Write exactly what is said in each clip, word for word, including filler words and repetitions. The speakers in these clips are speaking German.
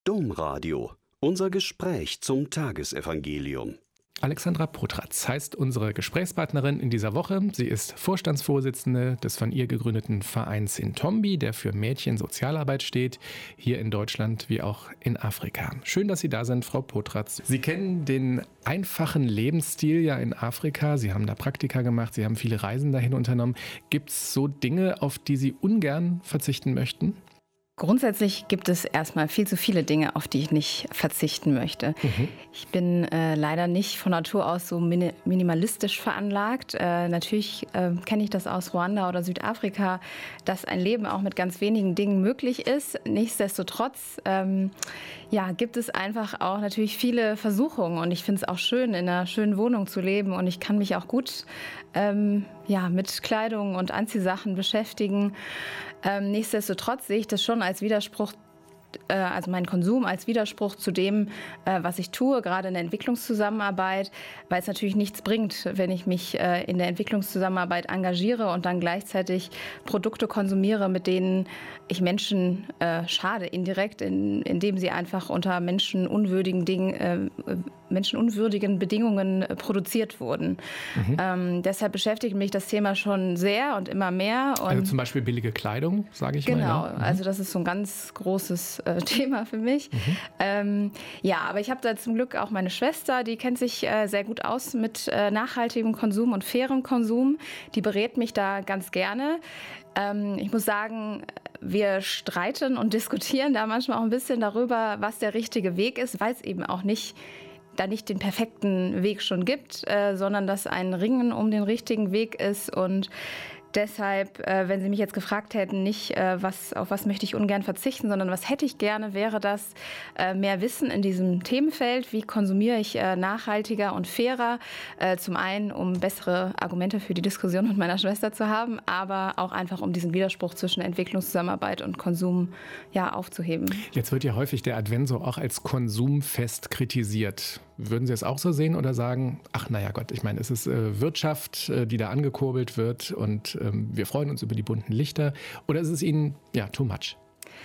Domradio. Unser Gespräch zum Tagesevangelium. Alexandra Potratz heißt unsere Gesprächspartnerin in dieser Woche. Sie ist Vorstandsvorsitzende des von ihr gegründeten Vereins Intombi, der für Mädchensozialarbeit steht, hier in Deutschland wie auch in Afrika. Schön, dass Sie da sind, Frau Potratz. Sie kennen den einfachen Lebensstil ja in Afrika. Sie haben da Praktika gemacht, Sie haben viele Reisen dahin unternommen. Gibt es so Dinge, auf die Sie ungern verzichten möchten? Grundsätzlich gibt es erstmal viel zu viele Dinge, auf die ich nicht verzichten möchte. Mhm. Ich bin äh, leider nicht von Natur aus so min- minimalistisch veranlagt. Äh, natürlich äh, kenne ich das aus Ruanda oder Südafrika, dass ein Leben auch mit ganz wenigen Dingen möglich ist. Nichtsdestotrotz ähm, ja, gibt es einfach auch natürlich viele Versuchungen. Und ich finde es auch schön, in einer schönen Wohnung zu leben. Und ich kann mich auch gut ähm, ja, mit Kleidung und Anziehsachen beschäftigen. Ähm, nichtsdestotrotz sehe ich das schon als Widerspruch, äh, also meinen Konsum als Widerspruch zu dem, äh, was ich tue, gerade in der Entwicklungszusammenarbeit, weil es natürlich nichts bringt, wenn ich mich äh, in der Entwicklungszusammenarbeit engagiere und dann gleichzeitig Produkte konsumiere, mit denen ich Menschen äh, schade, indirekt, in, indem sie einfach unter menschenunwürdigen Dingen, äh, menschenunwürdigen Bedingungen äh, produziert wurden. Mhm. Ähm, deshalb beschäftigt mich das Thema schon sehr und immer mehr. Und also zum Beispiel billige Kleidung, sage ich genau, mal. Genau, ja. Also das ist so ein ganz großes äh, Thema für mich. Mhm. Ähm, ja, aber ich habe da zum Glück auch meine Schwester, die kennt sich äh, sehr gut aus mit äh, nachhaltigem Konsum und fairem Konsum. Die berät mich da ganz gerne. Ähm, ich muss sagen, wir streiten und diskutieren da manchmal auch ein bisschen darüber, was der richtige Weg ist, weil es eben auch nicht da nicht den perfekten Weg schon gibt, äh, sondern dass ein Ringen um den richtigen Weg ist. Und deshalb, äh, wenn Sie mich jetzt gefragt hätten, nicht äh, was, auf was möchte ich ungern verzichten, sondern was hätte ich gerne, wäre das äh, mehr Wissen in diesem Themenfeld. Wie konsumiere ich äh, nachhaltiger und fairer? Äh, zum einen, um bessere Argumente für die Diskussion mit meiner Schwester zu haben, aber auch einfach, um diesen Widerspruch zwischen Entwicklungszusammenarbeit und Konsum ja, aufzuheben. Jetzt wird ja häufig der Advent so auch als Konsumfest kritisiert. Würden Sie es auch so sehen oder sagen, ach naja Gott, ich meine, es ist äh, Wirtschaft, äh, die da angekurbelt wird und ähm, wir freuen uns über die bunten Lichter, oder ist es Ihnen ja too much?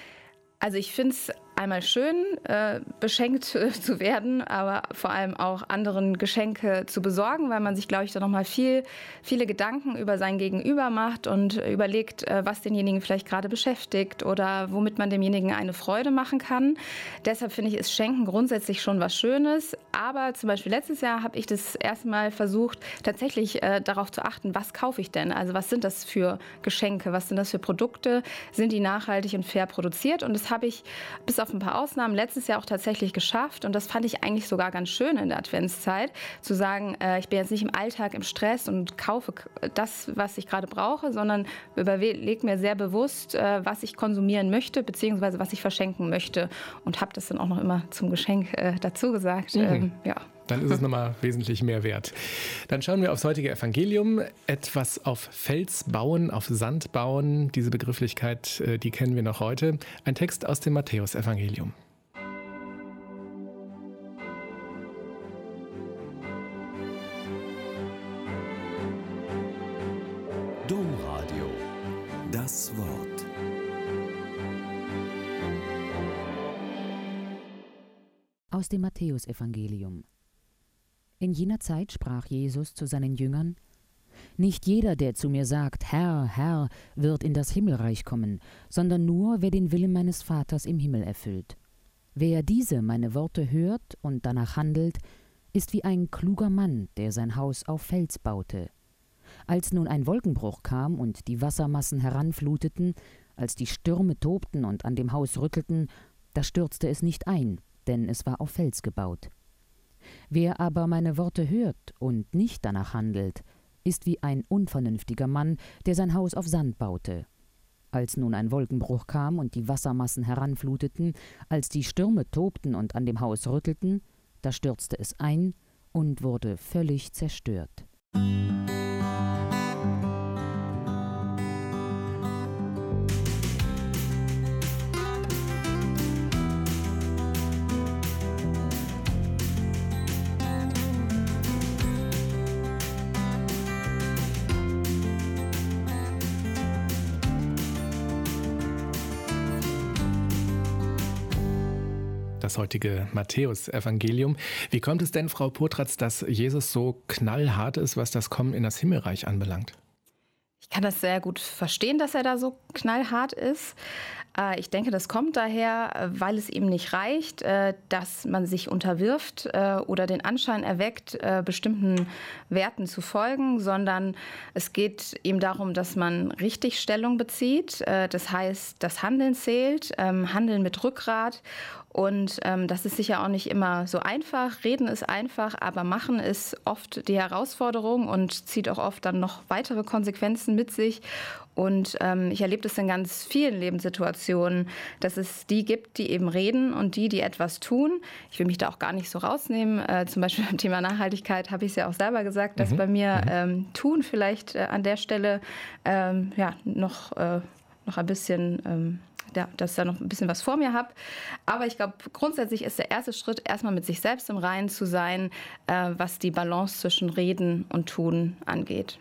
Also ich finde es einmal schön, äh, beschenkt äh, zu werden, aber vor allem auch anderen Geschenke zu besorgen, weil man sich, glaube ich, da nochmal viel, viele Gedanken über sein Gegenüber macht und überlegt, äh, was denjenigen vielleicht gerade beschäftigt oder womit man demjenigen eine Freude machen kann. Deshalb finde ich, ist Schenken grundsätzlich schon was Schönes. Aber zum Beispiel letztes Jahr habe ich das erste Mal versucht, tatsächlich äh, darauf zu achten, was kaufe ich denn? Also was sind das für Geschenke? Was sind das für Produkte? Sind die nachhaltig und fair produziert? Und das habe ich bis auf ein paar Ausnahmen letztes Jahr auch tatsächlich geschafft. Und das fand ich eigentlich sogar ganz schön in der Adventszeit, zu sagen, äh, ich bin jetzt nicht im Alltag im Stress und kaufe das, was ich gerade brauche, sondern überlege mir sehr bewusst, äh, was ich konsumieren möchte, beziehungsweise was ich verschenken möchte. Und habe das dann auch noch immer zum Geschenk äh, dazu gesagt. Mhm. Ähm, ja. Dann ist es nochmal wesentlich mehr wert. Dann schauen wir aufs heutige Evangelium. Etwas auf Fels bauen, auf Sand bauen. Diese Begrifflichkeit, die kennen wir noch heute. Ein Text aus dem Matthäusevangelium. Domradio. Das Wort. Aus dem Matthäusevangelium. In jener Zeit sprach Jesus zu seinen Jüngern: Nicht jeder, der zu mir sagt, Herr, Herr, wird in das Himmelreich kommen, sondern nur, wer den Willen meines Vaters im Himmel erfüllt. Wer diese meine Worte hört und danach handelt, ist wie ein kluger Mann, der sein Haus auf Fels baute. Als nun ein Wolkenbruch kam und die Wassermassen heranfluteten, als die Stürme tobten und an dem Haus rüttelten, da stürzte es nicht ein, denn es war auf Fels gebaut. Wer aber meine Worte hört und nicht danach handelt, ist wie ein unvernünftiger Mann, der sein Haus auf Sand baute. Als nun ein Wolkenbruch kam und die Wassermassen heranfluteten, als die Stürme tobten und an dem Haus rüttelten, da stürzte es ein und wurde völlig zerstört. das heutige Matthäusevangelium. Wie kommt es denn, Frau Potratz, dass Jesus so knallhart ist, was das Kommen in das Himmelreich anbelangt? Ich kann das sehr gut verstehen, dass er da so knallhart ist. Ich denke, das kommt daher, weil es ihm nicht reicht, dass man sich unterwirft oder den Anschein erweckt, bestimmten Werten zu folgen, sondern es geht ihm darum, dass man richtig Stellung bezieht. Das heißt, das Handeln zählt, Handeln mit Rückgrat. Und ähm, das ist sicher auch nicht immer so einfach. Reden ist einfach, aber machen ist oft die Herausforderung und zieht auch oft dann noch weitere Konsequenzen mit sich. Und ähm, ich erlebe das in ganz vielen Lebenssituationen, dass es die gibt, die eben reden und die, die etwas tun. Ich will mich da auch gar nicht so rausnehmen. Äh, zum Beispiel beim Thema Nachhaltigkeit habe ich es ja auch selber gesagt, dass mhm. bei mir ähm, Tun vielleicht äh, an der Stelle ähm, ja, noch, äh, noch ein bisschen... Ähm, Ja, dass ich da noch ein bisschen was vor mir habe. Aber ich glaube, grundsätzlich ist der erste Schritt, erstmal mit sich selbst im Reinen zu sein, äh, was die Balance zwischen Reden und Tun angeht.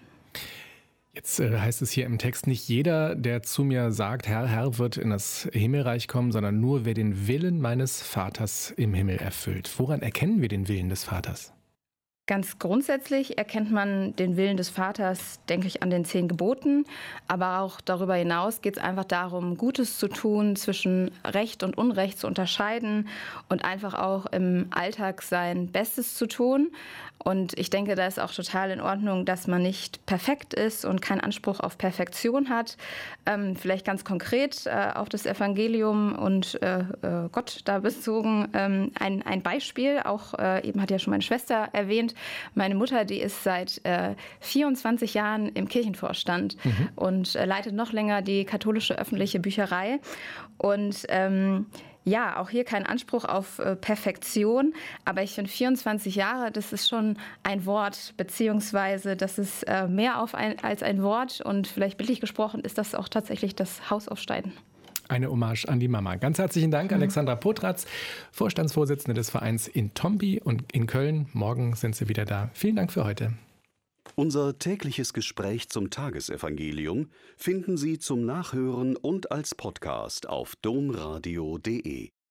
Jetzt äh, heißt es hier im Text, nicht jeder, der zu mir sagt, Herr, Herr, wird in das Himmelreich kommen, sondern nur, wer den Willen meines Vaters im Himmel erfüllt. Woran erkennen wir den Willen des Vaters? Ganz grundsätzlich erkennt man den Willen des Vaters, denke ich, an den zehn Geboten. Aber auch darüber hinaus geht es einfach darum, Gutes zu tun, zwischen Recht und Unrecht zu unterscheiden und einfach auch im Alltag sein Bestes zu tun. Und ich denke, da ist auch total in Ordnung, dass man nicht perfekt ist und keinen Anspruch auf Perfektion hat. Ähm, vielleicht ganz konkret äh, auf das Evangelium und äh, äh, Gott da bezogen. Ähm, ein, ein Beispiel, auch äh, eben hat ja schon meine Schwester erwähnt, meine Mutter, die ist seit äh, vierundzwanzig Jahren im Kirchenvorstand mhm. und äh, leitet noch länger die katholische öffentliche Bücherei. Und ähm, ja, auch hier kein Anspruch auf äh, Perfektion, aber ich finde vierundzwanzig Jahre, das ist schon ein Wort, beziehungsweise das ist äh, mehr auf ein, als ein Wort und vielleicht bildlich gesprochen ist das auch tatsächlich das Hausaufsteigen. Eine Hommage an die Mama. Ganz herzlichen Dank, Alexandra Potratz, Vorstandsvorsitzende des Vereins in Tomby und in Köln. Morgen sind Sie wieder da. Vielen Dank für heute. Unser tägliches Gespräch zum Tagesevangelium finden Sie zum Nachhören und als Podcast auf domradio punkt de.